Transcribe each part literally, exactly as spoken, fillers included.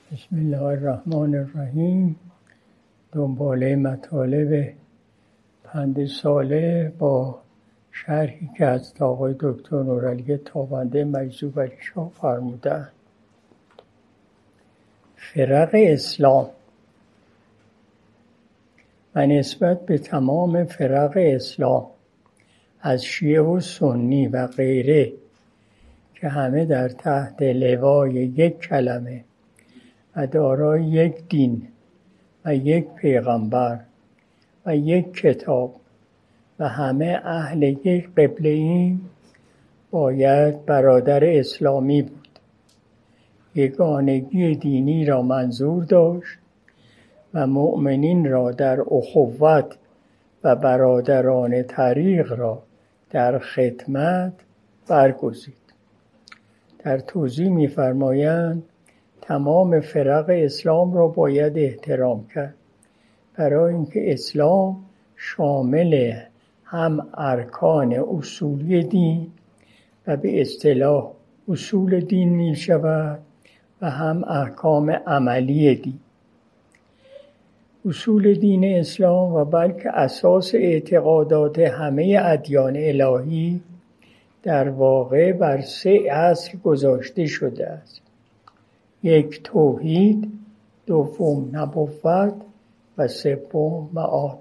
بسم الله الرحمن الرحیم. دنباله مطالب پند ساله با شرحی که از آقای دکتر نورعلی تابنده مجذوب علی شاه فرمودند. فرق اسلام و نسبت به تمام فرق اسلام از شیعه و سنی و غیره که همه در تحت لوای یک کلمه و دارای یک دین و یک پیغمبر و یک کتاب و همه اهل یک قبله ایم، باید برادر اسلامی بود. یگانگی دینی را منظور داشت و مؤمنین را در اخوت و برادران طریق را در خدمت برگزید. در توضیح می‌فرمایند تمام فرق اسلام را باید احترام کرد، برای اینکه اسلام شامل هم ارکان اصولی دین و به اصطلاح اصول دین می شود و هم احکام عملی دین. اصول دین اسلام و بلکه اساس اعتقادات همه ادیان الهی در واقع بر سه اصل گذاشته شده است: یک توحید، دوم نبوت و سوم معاد.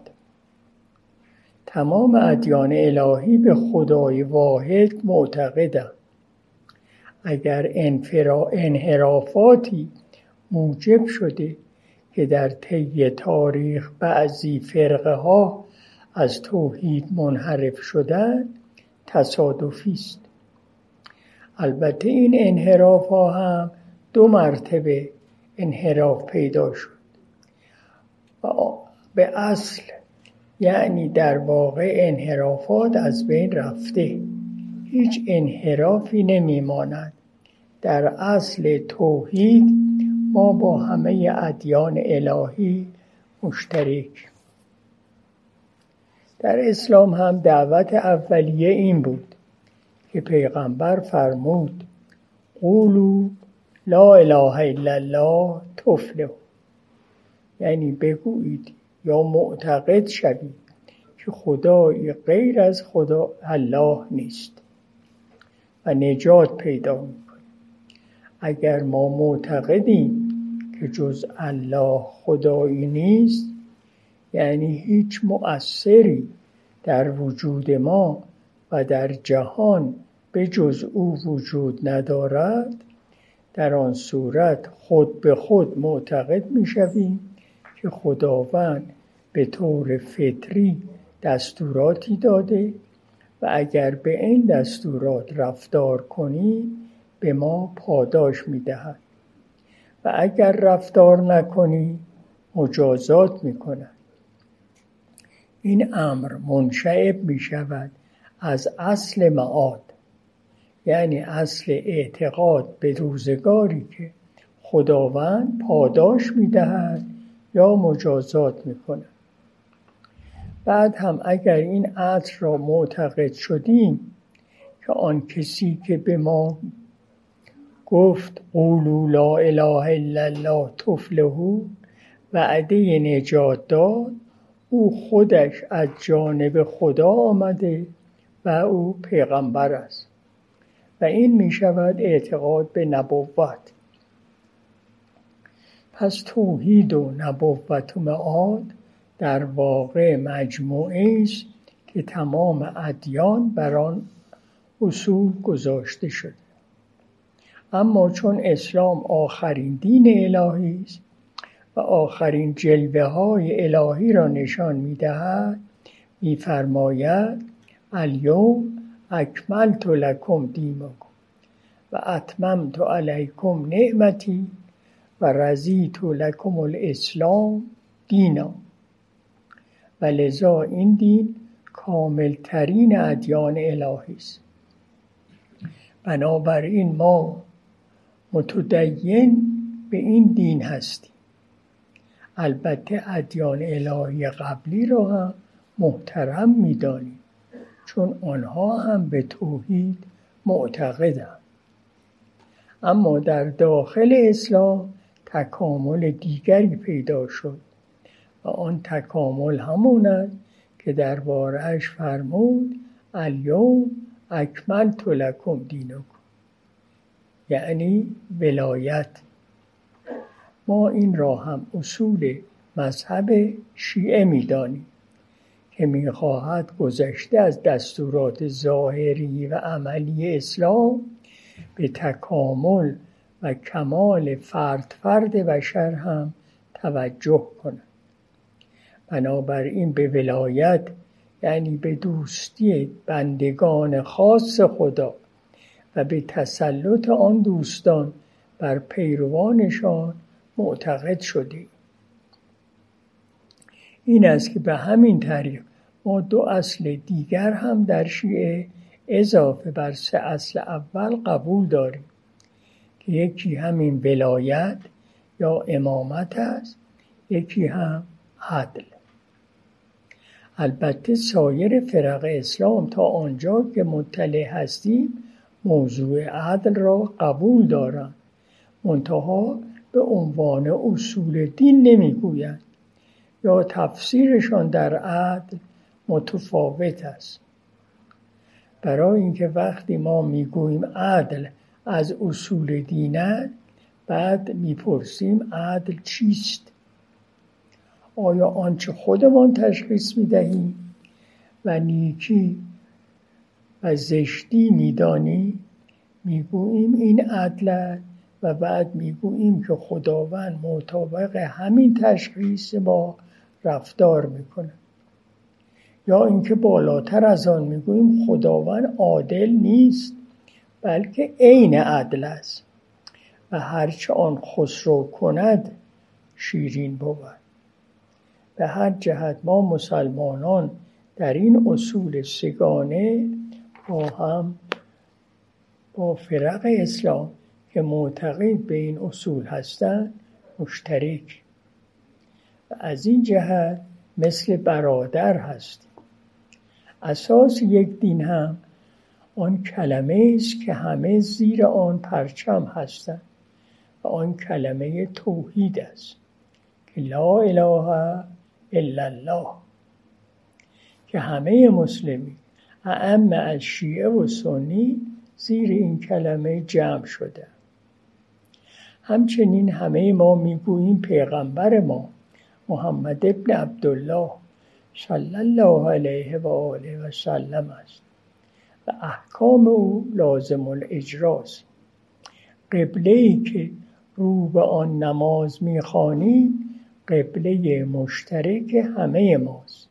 تمام ادیان الهی به خدای واحد معتقدند. اگر انحرافاتی موجب شده که در طی تاریخ بعضی فرقه ها از توحید منحرف شدند، تصادفی است. البته این انحراف ها هم دو مرتبه انحراف پیدا شد و به اصل، یعنی در واقع انحرافات از بین رفته، هیچ انحرافی نمیماند. در اصل توحید ما با همه ادیان الهی مشترک. در اسلام هم دعوت اولیه این بود که پیغمبر فرمود قولوا لا اله الا الله تفلحوا، یعنی بگویید یا معتقد شوید که خدای غیر از خدا الله نیست و نجات پیدا می‌کنید. اگر ما معتقدیم که جز الله خدایی نیست، یعنی هیچ مؤثری در وجود ما و در جهان به جز او وجود ندارد، در آن صورت خود به خود معتقد می شویم که خداوند به طور فطری دستوراتی داده و اگر به این دستورات رفتار کنیم به ما پاداش می دهد و اگر رفتار نکنیم مجازات می کند. این امر منشعب می شود از اصل معاد، یعنی اصل اعتقاد به روزگاری که خداوند پاداش می دهد یا مجازات می کند. بعد هم اگر این اصل را معتقد شدیم که آن کسی که به ما گفت قولوا لا اله الا الله تفلحوا وعده نجات داد، او خودش از جانب خدا آمده و او پیغمبر است و این می شود اعتقاد به نبوت. پس توحید و نبوت و معاد در واقع مجموعه است که تمام ادیان بر آن اصول گذاشته شده. اما چون اسلام آخرین دین الهی است و آخرین جلوه های الهی را نشان می دهد، می فرماید الیوم اکملت لکم دینکم و اتممت علیکم نعمتی و رضیت لکم الاسلام دینا. و لذا این دین کامل ترین ادیان الهی است. بنابراین ما متدین به این دین هستیم. البته ادیان الهی قبلی را هم محترم می‌دانیم، چون آنها هم به توحید معتقدند. اما در داخل اسلام تکامل دیگری پیدا شد و آن تکامل همون است که درباره‌اش فرمود الیوم اکملت لکم دینکم، یعنی ولایت. ما این را هم اصول مذهب شیعه می‌دانیم که می‌خواهد گذشته از دستورات ظاهری و عملی اسلام به تکامل و کمال فرد فرد بشر هم توجه کند. بنابراین به ولایت یعنی به دوستی بندگان خاص خدا و به تسلط آن دوستان بر پیروانشان معتقد شدیم. این است که به همین طریق ما دو اصل دیگر هم در شیعه اضافه بر سه اصل اول قبول داریم که یکی همین ولایت یا امامت است، یکی هم عدل. البته سایر فرق اسلام تا آنجا که مطلع هستیم موضوع عدل را قبول دارند، منتها به عنوان اصول دین نمیگویند یا تفسیرشان در عدل متفاوت است. برای اینکه وقتی ما میگوییم عدل از اصول دین است، بعد میپرسیم عدل چیست؟ آیا آنچه خودمان تشخیص میدهیم و نیکی و زشتی میدانیم میگوییم این عدل است و بعد میگوییم که خداوند مطابق همین تشخیص ما رفتار میکنه، یا اینکه بالاتر از آن میگوییم خداوند عادل نیست بلکه عین عدل است و هرچه آن خسرو کند شیرین بود. به هر جهت ما مسلمانان در این اصول سگانه با هم با فرق اسلام که معتقد به این اصول هستند مشترک و از این جهت مثل برادر هستیم. اساس یک دین هم آن کلمه است که همه زیر آن پرچم هستند و آن کلمه توحید است که لا اله الا الله، که همه مسلمین ائمه از شیعه و سنی زیر این کلمه جمع شده. همچنین همه ما میگوییم پیغمبر ما محمد ابن عبدالله صلی الله علیه و آله و سلم است و احکام او لازم الاجراست. قبله‌ای که رو به آن نماز می‌خوانیم قبله مشترک همه ماست.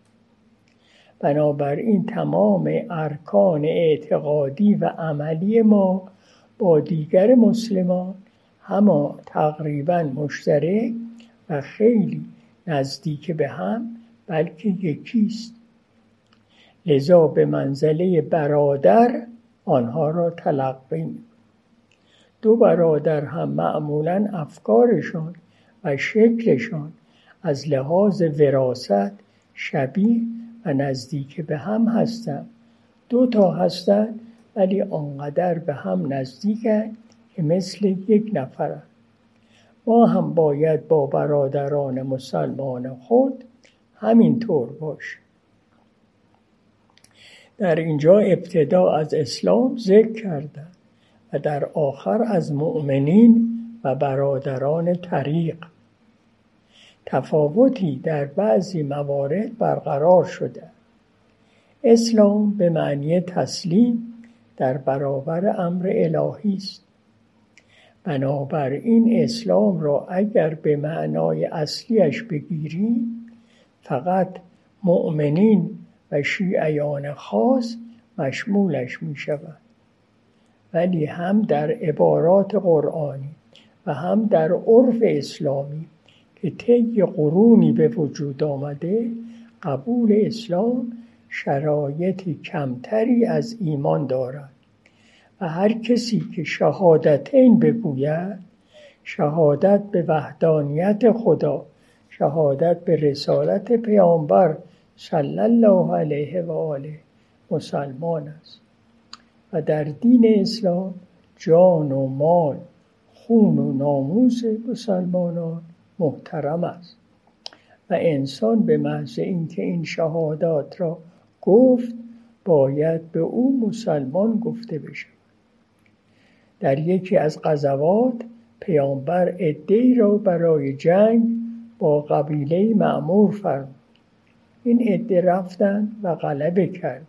بنابراین تمام ارکان اعتقادی و عملی ما با دیگر مسلمان هم تقریبا مشترک و خیلی نزدیک به هم بلکه یکیست. لذا به منزله برادر آنها را تلقی می‌کنیم. دو برادر هم معمولاً افکارشان و شکلشان از لحاظ وراثت شبیه و نزدیک به هم هستند. دو تا هستند ولی آنقدر به هم نزدیکند که مثل یک نفرند. ما هم باید با برادران مسلمان خود همین طور باشیم. در اینجا ابتدا از اسلام ذکر کردند و در آخر از مؤمنین و برادران طریق. تفاوتی در بعضی موارد برقرار شده. اسلام به معنی تسلیم در برابر امر الهی است. بنابراین اسلام را اگر به معنای اصلیش بگیریم فقط مؤمنین و شیعیان خاص مشمولش می شود. ولی هم در عبارات قرآنی و هم در عرف اسلامی که طی قرونی به وجود آمده، قبول اسلام شرایط کمتری از ایمان دارد و هر کسی که شهادتین بگوید، شهادت به وحدانیت خدا، شهادت به رسالت پیامبر صلی الله علیه و آله، مسلمان است. و در دین اسلام جان و مال، خون و ناموس مسلمانان محترم است و انسان به محض اینکه این شهادات را گفت باید به او مسلمان گفته بشود. در یکی از غزوات پیامبر عده‌ای را برای جنگ با قبیله مأمور فرمود. این عده رفتند و غلبه کردند.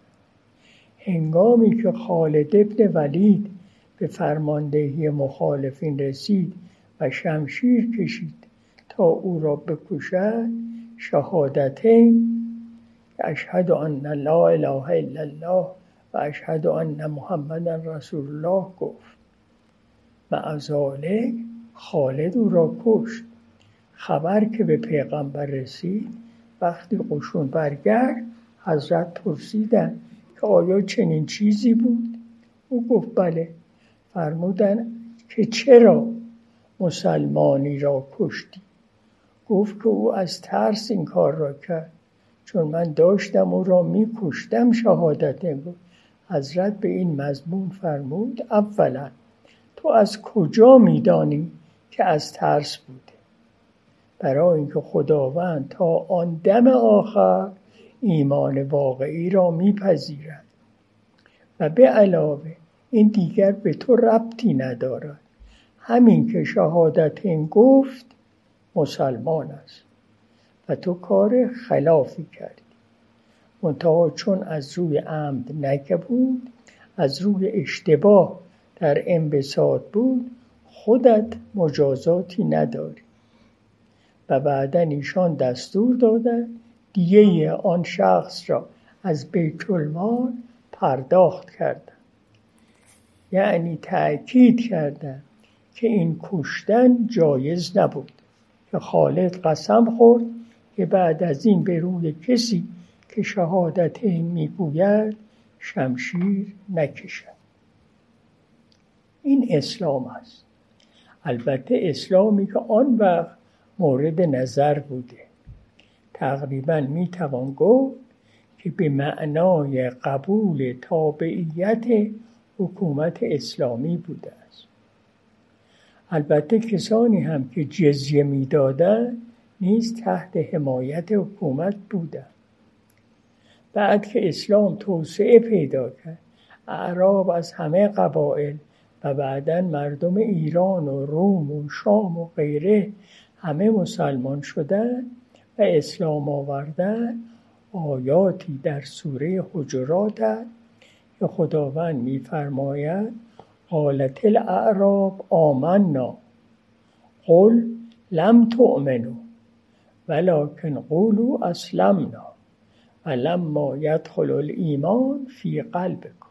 هنگامی که خالد ابن ولید به فرماندهی مخالفین رسید و شمشیر کشید تا او را بکشد، شهادتین اشهد ان لا اله الا الله و اشهد ان محمدا رسول الله گفت. مع ذلک خالد او را کشت. خبر که به پیغمبر رسید، وقتی قشون برگشت حضرت پرسیدند که آیا چنین چیزی بود؟ او گفت بله. فرمودند که چرا مسلمانی را کشتی؟ گفت که او از ترس این کار را کرد، چون من داشتم او را می کشتم شهادت بود. حضرت به این مضمون فرمود اولا تو از کجا می دانی که از ترس بوده؟ برای اینکه خداوند تا آن دم آخر ایمان واقعی را میپذیرد و به علاوه این دیگر به تو ربطی ندارد. همین که شهادتین گفت مسلمان است و تو کار خلافی کردی. منتها چون از روی عمد نکبود، از روی اشتباه در انبساط بود، خودت مجازاتی نداری. و بعداً ایشان دستور دادند دیه آن شخص را از بیت المال پرداخت کردند. یعنی تأکید کردند که این کشتن جایز نبود، که خالد قسم خورد که بعد از این به روی کسی که شهادتین میگوید شمشیر نکشد. این اسلام است. البته اسلامی که آن وقت مورد نظر بوده. تقریباً میتوان گفت که به معنای قبول تابعیت حکومت اسلامی بوده است. البته کسانی هم که جزیه میدادند نیز تحت حمایت حکومت بودند. بعد که اسلام توسعه پیدا کرد، اعراب از همه قبایل و بعداً مردم ایران و روم و شام و غیره همه مسلمان شدند و اسلام آوردند. آیاتی در سوره حجرات است که خداوند می‌فرماید قالت الاعراب آمنا قل لم تؤمنوا ولکن قولوا اسلمنا ولما يدخل الایمان فی قلبکم.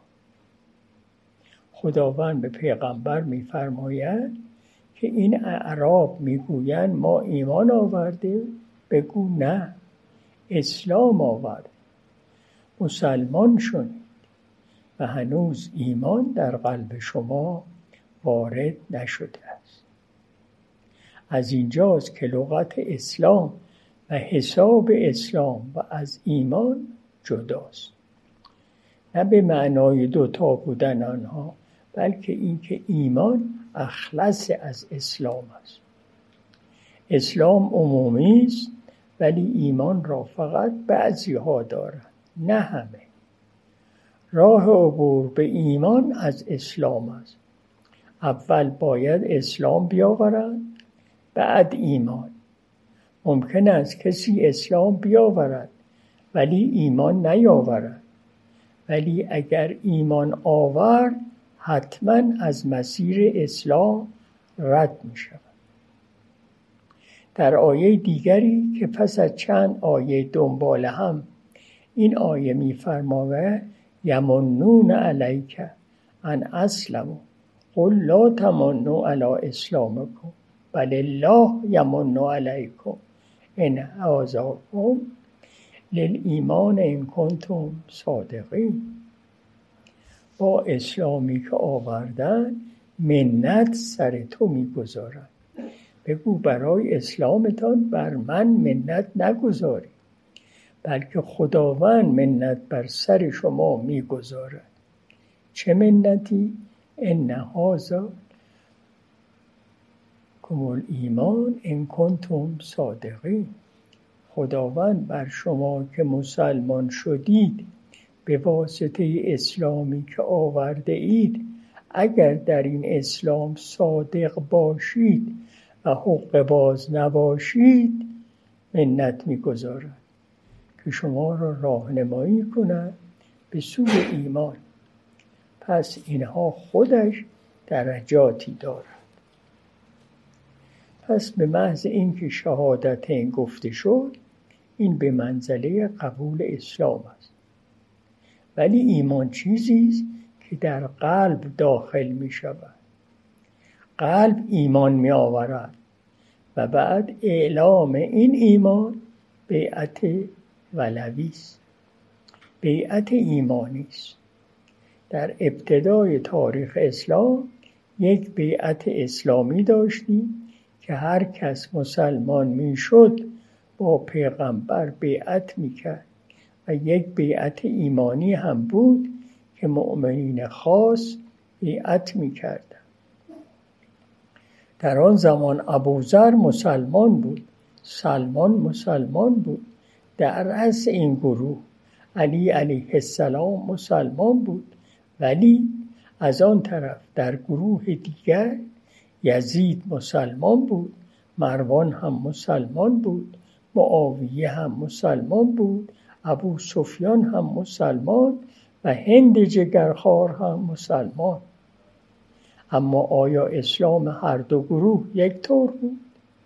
خداوند به پیغمبر می‌فرماید که این اعراب میگویند ما ایمان آورده، بگو نه، اسلام آورده، مسلمان شدید و هنوز ایمان در قلب شما وارد نشده است. از اینجاست که لغت اسلام و حساب اسلام و از ایمان جداست. نه به معنای دوتا بودن آنها، بلکه اینکه ایمان اخلص از اسلام است. اسلام عمومی است ولی ایمان را فقط بعضی ها دارند، نه همه. راه عبور به ایمان از اسلام است. اول باید اسلام بیاورند، بعد ایمان. ممکن است کسی اسلام بیاورد ولی ایمان نیاورد، ولی اگر ایمان آورد حتما از مسیر اسلام رد می شود. در آیه دیگری که پس از چند آیه دنبال هم این آیه می فرماید یمنون علیک ان اسلموا قل لا تمنوا علی اسلامکم بل الله یمن علیکم ان هداکم للایمان ان کنتم صادقین. با اسلامی که آوردن منت سر تو میگذارن. بگو برای اسلامتان بر من منت نگذاری، بلکه خداوند منت بر سر شما میگذارد. چه منتی؟ ان هذا کمول ایمان ان کنتم صادقین. خداوند بر شما که مسلمان شدید به واسطه اسلامی که آورده اید، اگر در این اسلام صادق باشید و حق باز نباشید، منت می‌گذارد که شما را راهنمایی کند به سوی ایمان. پس اینها خودش درجاتی دارد. پس به محض اینکه شهادتین گفته شد، این به منزله قبول اسلام است. ولی ایمان چیزی است که در قلب داخل می شود. قلب ایمان می آورد و بعد اعلام این ایمان بیعت ولوی است، بیعت ایمانی است. در ابتدای تاریخ اسلام یک بیعت اسلامی داشتیم که هر کس مسلمان می شد با پیغمبر بیعت می کرد و یک بیعت ایمانی هم بود که مؤمنین خاص بیعت می کردند. در آن زمان ابوذر مسلمان بود، سلمان مسلمان بود. در رأس این گروه علی علیه السلام مسلمان بود، ولی از آن طرف در گروه دیگر یزید مسلمان بود، مروان هم مسلمان بود، معاویه هم مسلمان بود، ابو سفیان هم مسلمان و هند جگرخوار هم مسلمان. اما آیا اسلام هر دو گروه یک طور بود؟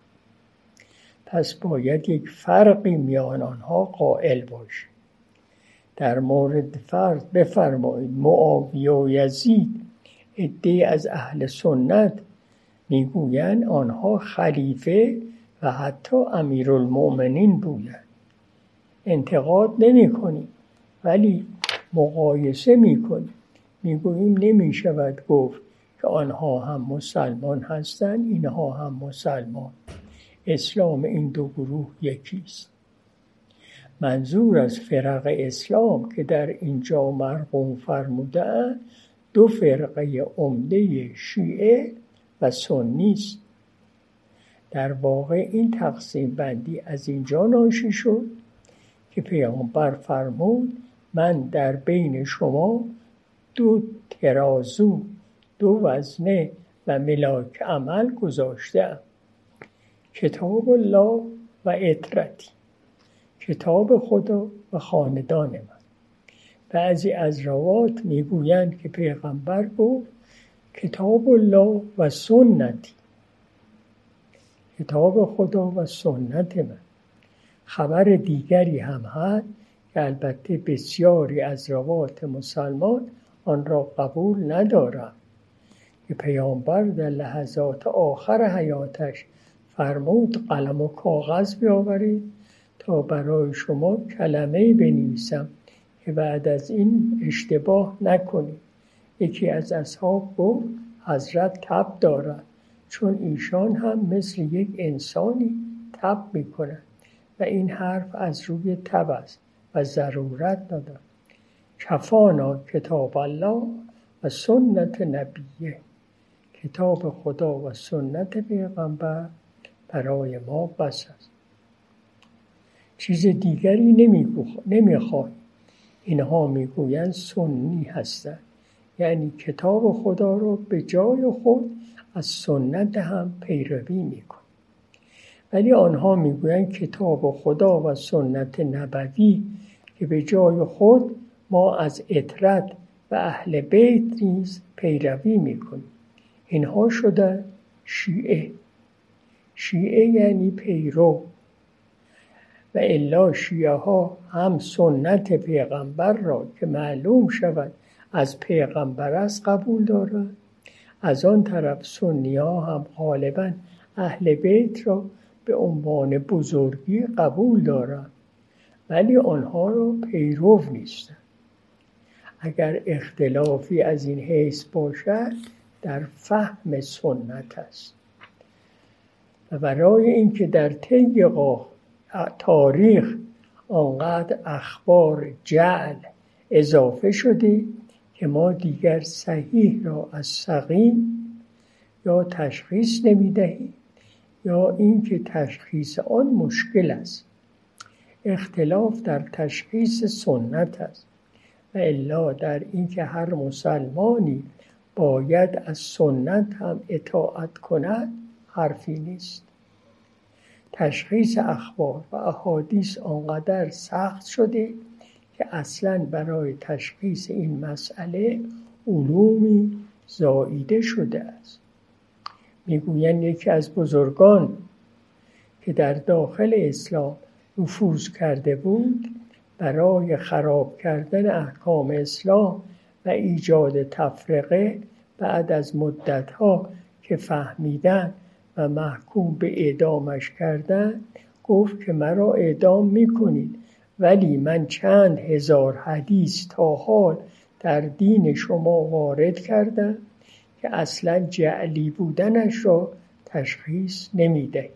پس باید یک فرقی میان آنها قائل باشیم. در مورد فرض بفرمایید معاویه و یزید، عده‌ای از اهل سنت میگویند آنها خلیفه و حتی امیرالمؤمنین بودند. انتقاد نمی کنیم ولی مقایسه می کنیم. میگوییم نمی شود گفت که آنها هم مسلمان هستند اینها هم مسلمان. اسلام این دو گروه یکیست. منظور از فرق اسلام که در اینجا مرقوم فرمودند دو فرقه عمده شیعه و سنی است. در واقع این تقسیم بندی از اینجا ناشی شد که پیامبر فرمود من در بین شما دو ترازو، دو وزنه و ملاک عمل گذاشتم، کتاب الله و عترتی، کتاب خدا و خاندان من. بعضی از روات میگویند که پیغمبر گفت کتاب الله و سنتی، کتاب خدا و سنت من. خبر دیگری هم هست که البته بسیاری از روات مسلمان آن را قبول ندارند که پیامبر در لحظات آخر حیاتش فرمود قلم و کاغذ بیاورید تا برای شما کلمه‌ای بنویسم که بعد از این اشتباه نکنید. یکی از اصحاب گفت حضرت تب دارد، چون ایشان هم مثل یک انسانی تب میکنند و این حرف از روی تب است و ضرورت ندارد. کفانا کتاب الله و سنت نبیه، کتاب خدا و سنت پیغمبر برای ما بس است. چیز دیگری نمیخواهیم. اینها میگویند سنی هستند، یعنی کتاب خدا را به جای خود از سنت هم پیروی میکن. ولی آنها میگویند کتاب خدا و سنت نبوی که به جای خود ما از عترت و اهل بیت نیز پیروی میکنیم. اینها شده شیعه. شیعه یعنی پیرو. و الا شیعه ها هم سنت پیغمبر را که معلوم شود از پیغمبر است قبول دارند، از آن طرف سنی ها هم غالبا اهل بیت را به عنوان بزرگی قبول دارند، ولی آنها را پیرو نیستند. اگر اختلافی از این حیث باشد در فهم سنت است. و برای اینکه در طی تاریخ آنقدر اخبار جعل اضافه شده که ما دیگر صحیح را از سقیم یا تشخیص نمی دهیم یا اینکه تشخیص آن مشکل است. اختلاف در تشخیص سنت است و الا در اینکه هر مسلمانی باید از سنت هم اطاعت کند حرفی نیست. تشخیص اخبار و احادیث آنقدر سخت شده که اصلاً برای تشخیص این مسئله علومی زاییده شده است. میگویند یکی از بزرگان که در داخل اسلام نفوذ کرده بود برای خراب کردن احکام اسلام و ایجاد تفرقه بعد از مدتها که فهمیدن و محکوم به اعدامش کردن گفت که مرا اعدام میکنید ولی من چند هزار حدیث تا حال در دین شما وارد کردم که اصلا جعلی بودنش را تشخیص نمیدهید.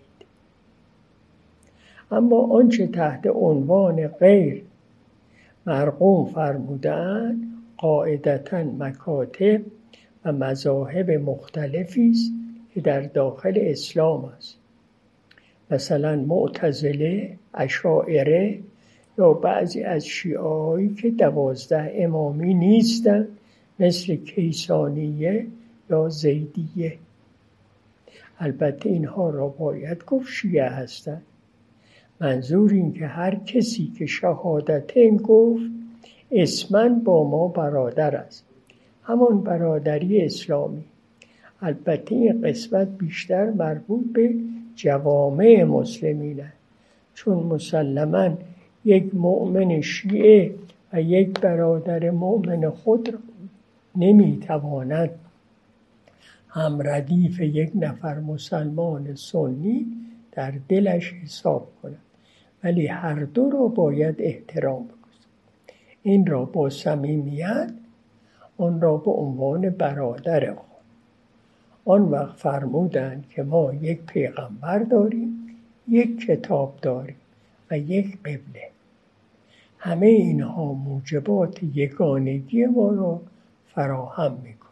اما آنچه تحت عنوان غیر مرقوم فرمودند قاعدتاً مکاتب و مذاهب مختلفی است که در داخل اسلام است. مثلا معتزله، اشاعره یا بعضی از شیعه‌هایی که دوازده امامی نیستند مثل کیسانیه یا زیدیه. البته اینها را باید گفت شیعه هستند. منظور این که هر کسی که شهادتین گفت اسماً با ما برادر است، همان برادری اسلامی. البته این قسمت بیشتر مربوط به جوامع مسلمین است، چون مسلماً یک مؤمن شیعه و یک برادر مؤمن خود را نمیتواند هم ردیف یک نفر مسلمان سنی در دلش حساب کند، ولی هر دو را باید احترام بگذارد. این را با صمیمیت آن را به عنوان برادر خود. آن وقت فرمودند که ما یک پیغمبر داریم، یک کتاب داریم و یک قبله. همه اینها موجبات یگانگی ما را فراهم میکنه.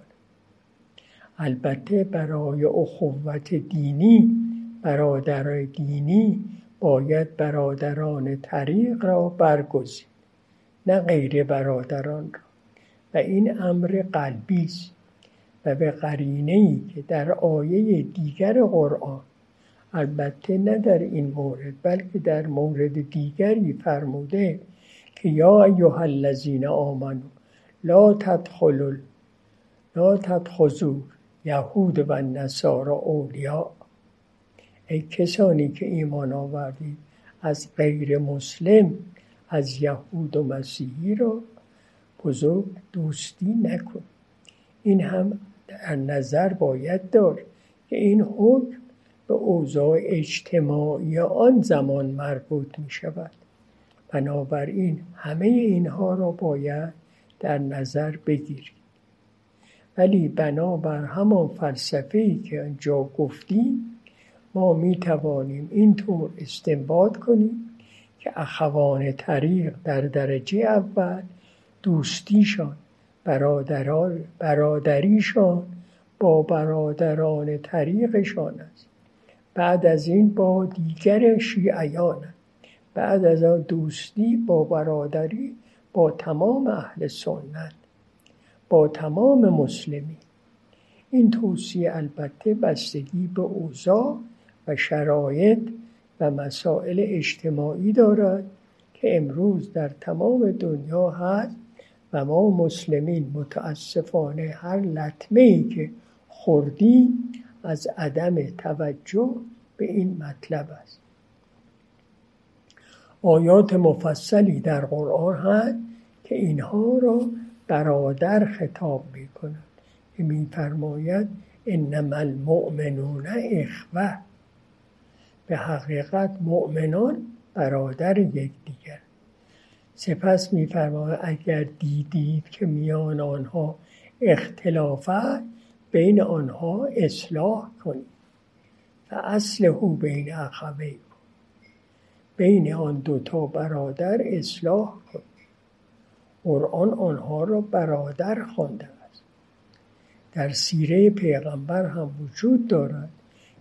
البته برای اخوت دینی، برادر دینی باید برادران طریق را برگزید، نه غیر برادران را، و این امر قلبی است و به قرینه‌ای که در آیه دیگر قرآن، البته نه در این مورد بلکه در مورد دیگری فرموده که یا ایها الذین آمنوا لا تدخلوا لا تتخذوا یهود و نصارى اولیاء. ای کسانی که ایمان آوردید از غیر مسلم، از یهود و مسیحی را بزرگ دوستی نکن. این هم در نظر باید داشت که این حکم به اوضاع اجتماعی آن زمان مربوط می شود. بنابراین همه اینها را باید در نظر بگیرید. ولی بنابر همان فلسفه‌ای که آنجا گفتیم ما می توانیم اینطور استنباط کنیم که اخوان طریق در درجه اول دوستیشان، برادران برادریشان با برادران طریقشان است. بعد از این با دیگر شیعیان، بعد از آن دوستی با برادری با تمام اهل سنت، با تمام مسلمین. این توصیه البته بستگی به اوضاع و شرایط و مسائل اجتماعی دارد که امروز در تمام دنیا هست و ما مسلمین متاسفانه هر لطمه‌ای که خوردیم از عدم توجه به این مطلب است. آیات مفصلی در قرآن هست که اینها را برادر خطاب می کند که می فرماید انما المؤمنون اخوه. به حقیقت مؤمنان برادر یکدیگر. سپس می فرماید اگر دیدید که میان آنها اختلاف است بین آنها اصلاح کنید. فاصلحوا بین اخویکم. بین آن دوتا برادر اصلاح کنید. قرآن آنها را برادر خوانده است. در سیره پیغمبر هم وجود دارد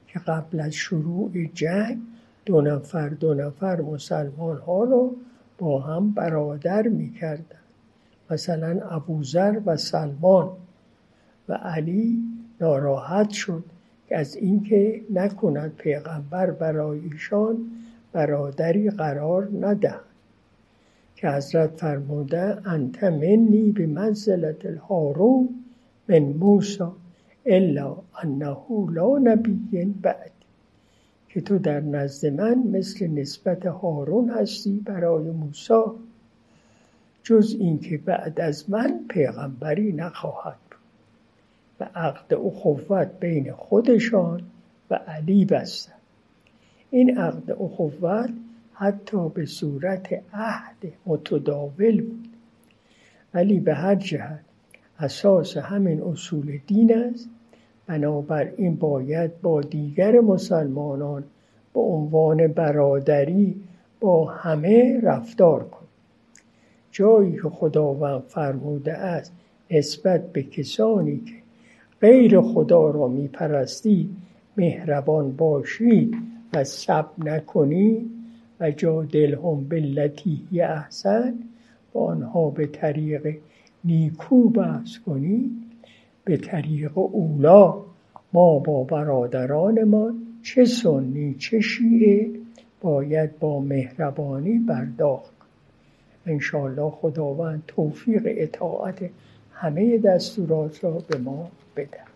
که قبل از شروع جنگ دو نفر دو نفر مسلمان ها رو با هم برادر می کردن. مثلا ابوذر و سلمان. و علی ناراحت شد که از اینکه نکند پیغمبر برای ایشان برادری قرار ندهد، که حضرت فرموده انت منی بمنزلة الهارون من موسی الا انه لا نبی بعد، که تو در نزد من مثل نسبت هارون هستی برای موسی، جز این که بعد از من پیغمبری نخواهد بود. و عقد اخوت بین خودشان و علی بستند. این عقد اخوت حتی به صورت عهد متداول بود، ولی به هر جهت اساس همین اصول دین است. بنابراین باید با دیگر مسلمانان به عنوان برادری با همه رفتار کن. جایی که خداوند فرموده است نسبت به کسانی که غیر خدا را می پرستید مهربان باشید و سب نکنید و جادلهم بالتی هی احسن، با آنها به طریق نیکو بحث کنید. به طریق اولا ما با برادرانمان چه سنی چه شیعه باید با مهربانی برداشت کنیم. انشاءالله خداوند توفیق اطاعت همه دستورات را به ما بده.